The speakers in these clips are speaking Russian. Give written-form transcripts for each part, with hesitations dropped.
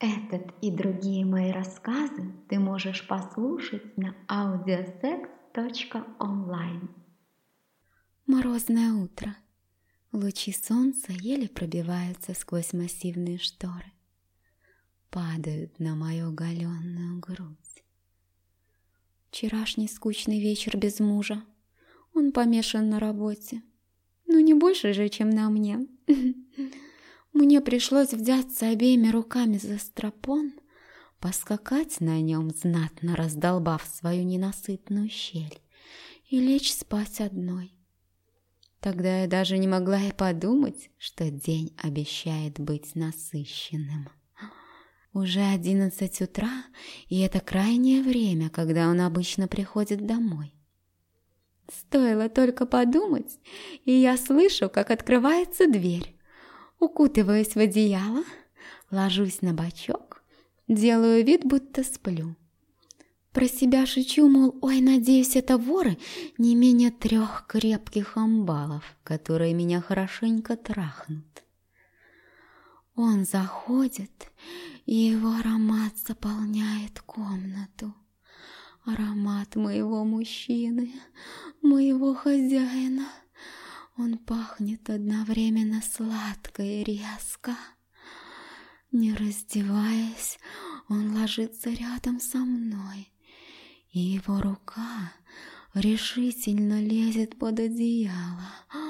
Этот и другие мои рассказы ты можешь послушать на audiosex.online. Морозное утро. Лучи солнца еле пробиваются сквозь массивные шторы. Падают на мою оголенную грудь. Вчерашний скучный вечер без мужа. Он помешан на работе. Ну не больше же, чем на мне. Мне пришлось взяться обеими руками за стропон, поскакать на нем, знатно раздолбав свою ненасытную щель, и лечь спать одной. Тогда я даже не могла и подумать, что день обещает быть насыщенным. Уже 11 утра, и это крайнее время, когда он обычно приходит домой. Стоило только подумать, и я слышу, как открывается дверь. Укутываюсь в одеяло, ложусь на бочок, делаю вид, будто сплю. Про себя шучу, мол, ой, надеюсь, это воры не менее 3 крепких амбалов, которые меня хорошенько трахнут. Он заходит, и его аромат заполняет комнату. Аромат моего мужчины, моего хозяина. Он пахнет одновременно сладко и резко. Не раздеваясь, он ложится рядом со мной, и его рука решительно лезет под одеяло,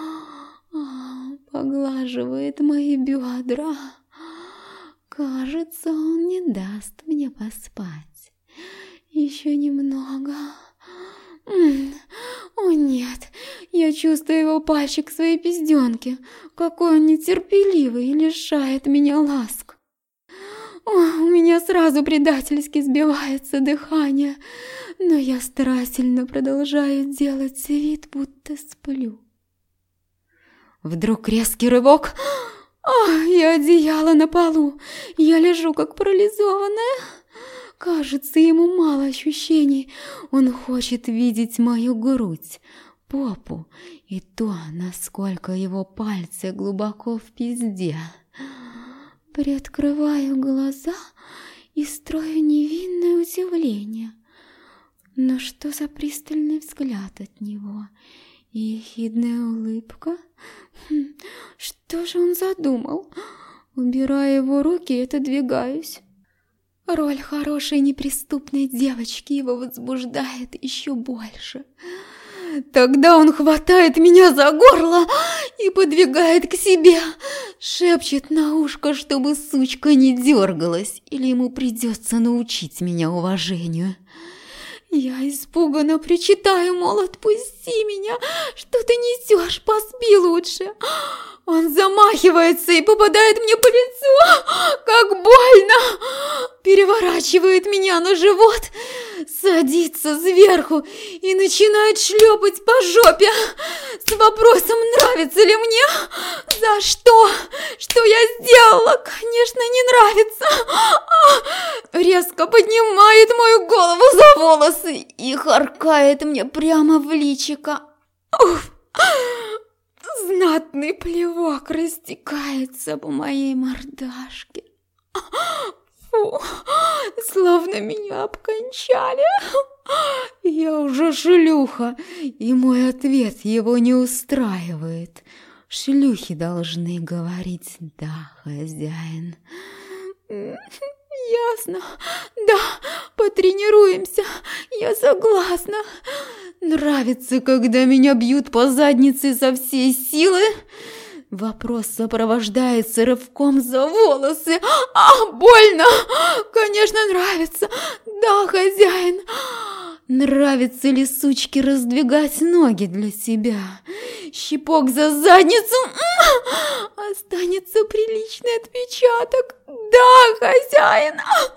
поглаживает мои бедра. Кажется, он не даст мне поспать. Еще немного. О нет, я чувствую его пальчик в своей пизденке. Какой он нетерпеливый и лишает меня ласк. У меня сразу предательски сбивается дыхание, но я старательно продолжаю делать вид, будто сплю. Вдруг резкий рывок, и одеяло на полу. Я лежу как парализованная. Кажется, ему мало ощущений. Он хочет видеть мою грудь, попу и то, насколько его пальцы глубоко в пизде. Приоткрываю глаза и строю невинное удивление. Но что за пристальный взгляд от него и ехидная улыбка? Что же он задумал? Убираю его руки и отодвигаюсь. Роль хорошей неприступной девочки его возбуждает еще больше. Тогда он хватает меня за горло и подвигает к себе, шепчет на ушко, чтобы сучка не дергалась, или ему придется научить меня уважению. Я испуганно причитаю, мол, отпусти меня, что ты несешь, поспи лучше. Он замахивается и попадает мне по лицу, как больно. Переворачивает меня на живот, садится сверху и начинает шлепать по жопе с вопросом, нравится ли мне. За что? Что я сделала? Конечно, не нравится. Резко поднимает мою голову за волосы и харкает мне прямо в личико. Уф! Знатный плевок растекается по моей мордашке. Фу, словно меня обкончали. Я уже шлюха, и мой ответ его не устраивает. Шлюхи должны говорить «да, хозяин». Ясно. Да, потренируемся. Я согласна. Нравится, когда меня бьют по заднице со всей силы. Вопрос сопровождается рывком за волосы. Больно. Конечно, нравится. Да, хозяин. Нравится ли сучке раздвигать ноги для себя? Щипок за задницу. Останется приличный отпечаток. Да, хозяин.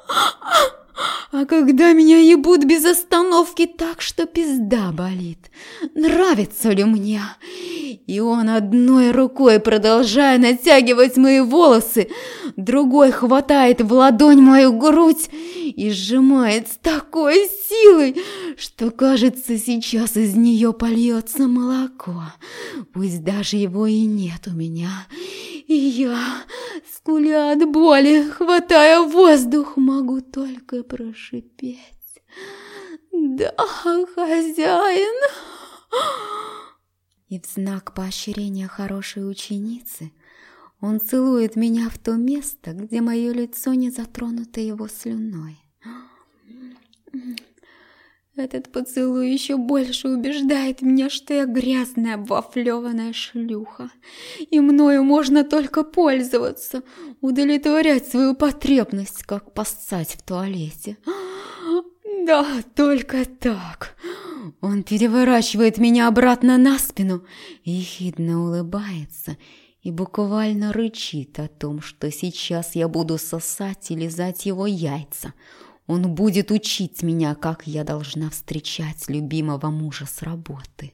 А когда меня ебут без остановки так, что пизда болит, нравится ли мне? И он одной рукой, продолжая натягивать мои волосы, другой хватает в ладонь мою грудь и сжимает с такой силой, что, кажется, сейчас из нее польется молоко. Пусть даже его и нет у меня. и я, скуля от боли, хватая воздух, могу только прошипеть: «Да, хозяин!» И в знак поощрения хорошей ученицы он целует меня в то место, где мое лицо не затронуто его слюной. Этот поцелуй еще больше убеждает меня, что я грязная, обвафлеванная шлюха, и мною можно только пользоваться, удовлетворять свою потребность, как поссать в туалете. Да, только так. Он переворачивает меня обратно на спину, ехидно улыбается и буквально рычит о том, что сейчас я буду сосать и лизать его яйца. Он будет учить меня, как я должна встречать любимого мужа с работы.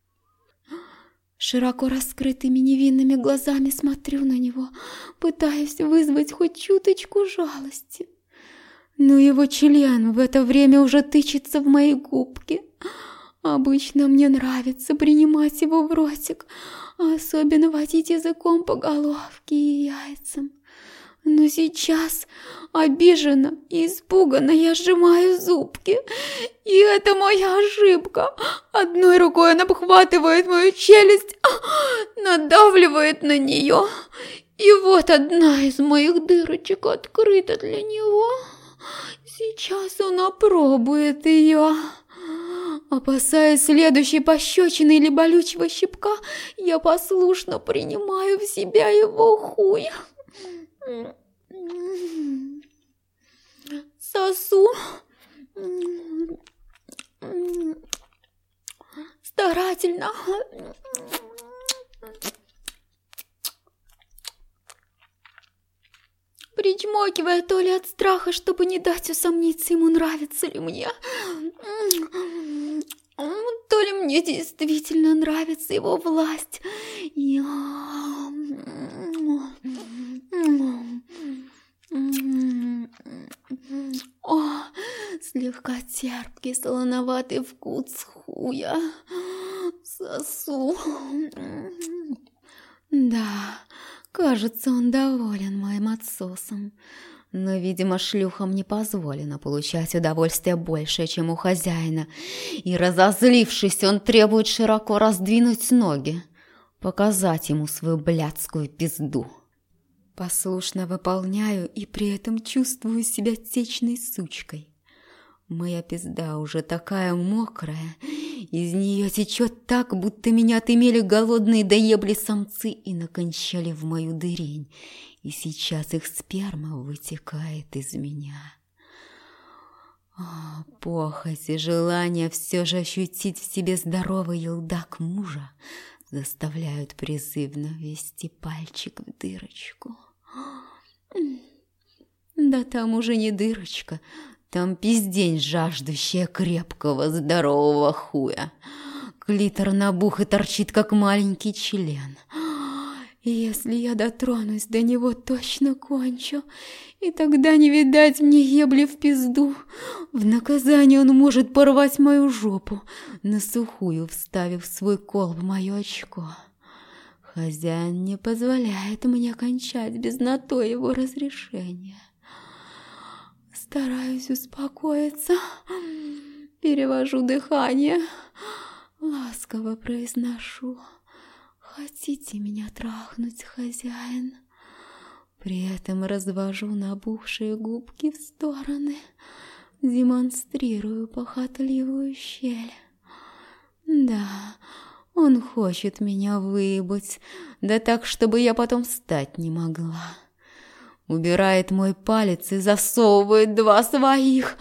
Широко раскрытыми невинными глазами смотрю на него, пытаясь вызвать хоть чуточку жалости. Но его член в это время уже тычется в мои губки. Обычно мне нравится принимать его в ротик, а особенно водить языком по головке и яйцам. Но сейчас, обиженно и испуганно, я сжимаю зубки. И это моя ошибка. Одной рукой он обхватывает мою челюсть, надавливает на нее. И вот одна из моих дырочек открыта для него. Сейчас он опробует ее. Опасаясь следующей пощечины или болючего щипка, я послушно принимаю в себя его хуй. Сосу старательно, причмокивая то ли от страха, чтобы не дать усомниться ему, нравится ли мне, то ли мне действительно нравится его власть. Слегка терпкий, солоноватый вкус хуя. Сосу. Да, кажется, он доволен моим отсосом. Но, видимо, шлюхам не позволено получать удовольствие больше, чем у хозяина. И, разозлившись, он требует широко раздвинуть ноги, показать ему свою блядскую пизду. Послушно выполняю и при этом чувствую себя течной сучкой. Моя пизда уже такая мокрая, из нее течет так, будто меня отымели голодные доебли самцы и накончали в мою дырень, и сейчас их сперма вытекает из меня. Похоть и желание все же ощутить в себе здоровый елдак мужа заставляют призывно ввести пальчик в дырочку. Да там уже не дырочка, там пиздень, жаждущая крепкого здорового хуя. Клитор набух и торчит, как маленький член. Если я дотронусь до него, точно кончу, и тогда не видать мне ебли в пизду. В наказание он может порвать мою жопу, на сухую вставив свой кол в мое очко. Хозяин не позволяет мне кончать без на то его разрешения. Стараюсь успокоиться, перевожу дыхание, ласково произношу: «Хотите меня трахнуть, хозяин?» При этом развожу набухшие губки в стороны, демонстрирую похотливую щель. Да, он хочет меня выебать, да так, чтобы я потом встать не могла. Убирает мой палец и засовывает два своих.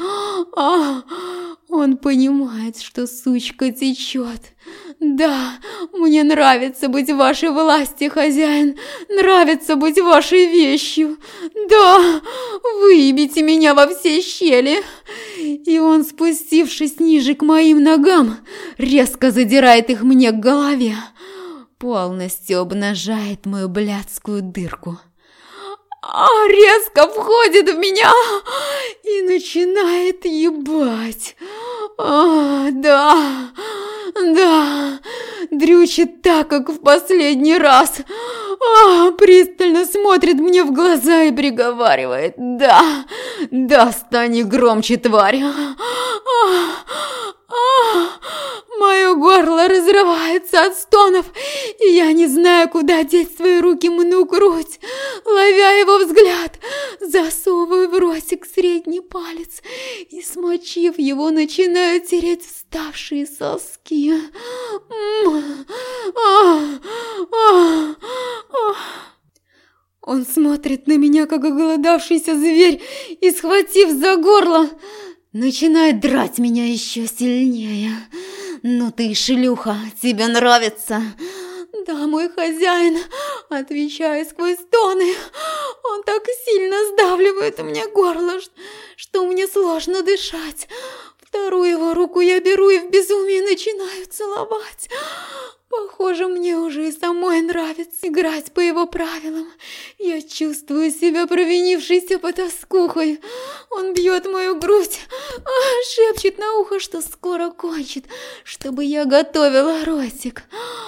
Он понимает, что сучка течет. Да, мне нравится быть в вашей власти, хозяин. Нравится быть вашей вещью. Да, выебите меня во все щели. И он, спустившись ниже к моим ногам, резко задирает их мне к голове. Полностью обнажает мою блядскую дырку. Резко входит в меня и начинает ебать. Да, Да, дрючит так, как в последний раз. Пристально смотрит мне в глаза и приговаривает: да, стань громче, тварь. Мое горло разрывается от стонов, и я не знаю, куда деть свои руки, мну грудь. Ловя его взгляд, засовываю в ротик средний палец и, смочив его, начинаю тереть вставшие соски. Он смотрит на меня, как оголодавшийся зверь, и, схватив за горло, начинает драть меня еще сильнее. «Ну ты, шлюха, тебе нравится?» «Да, мой хозяин», — отвечаю сквозь стоны. Он так сильно сдавливает мне горло, что мне сложно дышать. Вторую его руку я беру и в безумии начинаю целовать. Похоже, мне уже и самой нравится играть по его правилам. Я чувствую себя провинившейся потаскухой. Он бьет мою грудь, шепчет на ухо, что скоро кончит, чтобы я готовила ротик.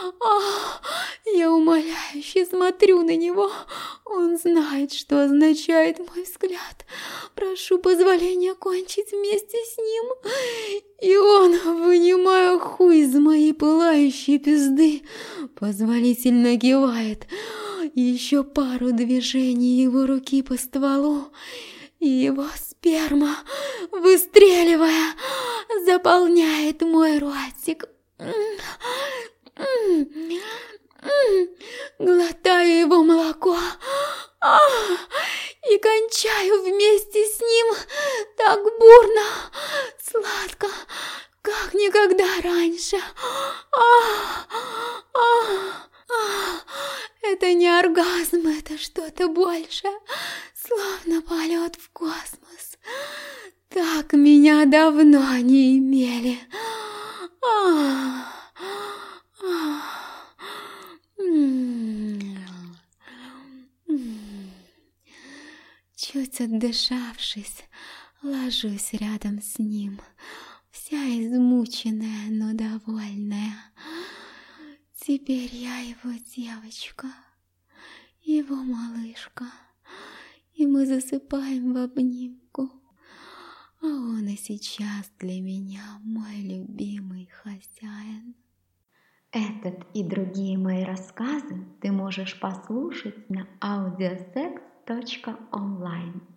Я умоляюще смотрю на него. Он знает, что означает мой взгляд. Прошу позволения кончить вместе с ним. И он, вынимая хуй из моей пылающей пизды, позволительно кивает. Еще пару движений его руки по стволу, и его сперма, выстреливая, заполняет мой ротик. Глотаю его молоко и кончаю вместе с ним так бурно, сладко, как никогда раньше. Это не оргазм, это что-то большее, словно полет в космос. Так меня давно не имели. Чуть отдышавшись, ложусь рядом с ним, вся измученная, но довольная. Теперь я его девочка, его малышка, и мы засыпаем в обнимку. А он и сейчас для меня мой любимый хозяин. Этот и другие мои рассказы ты можешь послушать на audioseks.online.